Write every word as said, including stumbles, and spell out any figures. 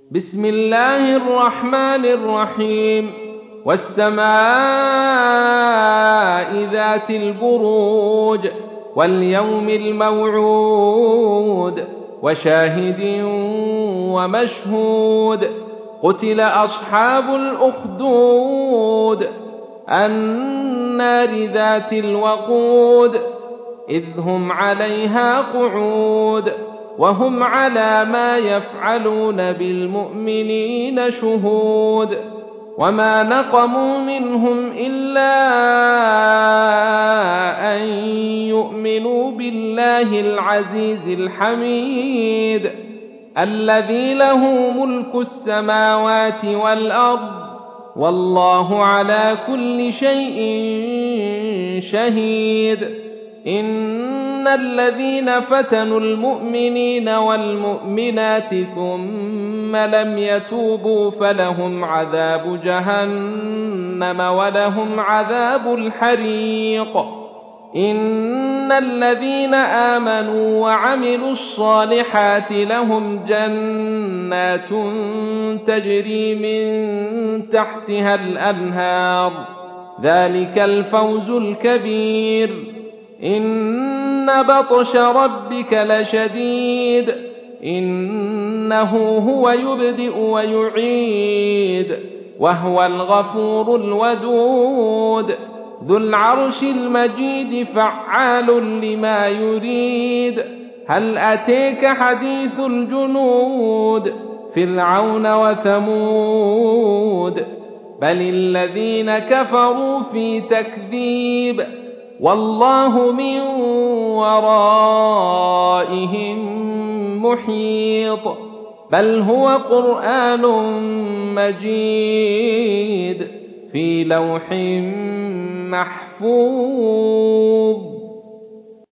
بسم الله الرحمن الرحيم والسماء ذات البروج واليوم الموعود وشاهد ومشهود قتل أصحاب الأخدود النار ذات الوقود إذ هم عليها قعود وهم على ما يفعلون بالمؤمنين شهود وما نقموا منهم إلا أن يؤمنوا بالله العزيز الحميد الذي له ملك السماوات والأرض والله على كل شيء شهيد إن الذين فتنوا المؤمنين والمؤمنات ثم لم يتوبوا فلهم عذاب جهنم ولهم عذاب الحريق إن الذين آمنوا وعملوا الصالحات لهم جنات تجري من تحتها الأنهار ذلك الفوز الكبير إن بطش ربك لشديد إنه هو يبدئ ويعيد وهو الغفور الودود ذو العرش المجيد فعال لما يريد هل أتيك حديث الجنود فرعون وثمود بل الذين كفروا في تكذيب والله من ورائهم محيط بل هو قرآن مجيد في لوح محفوظ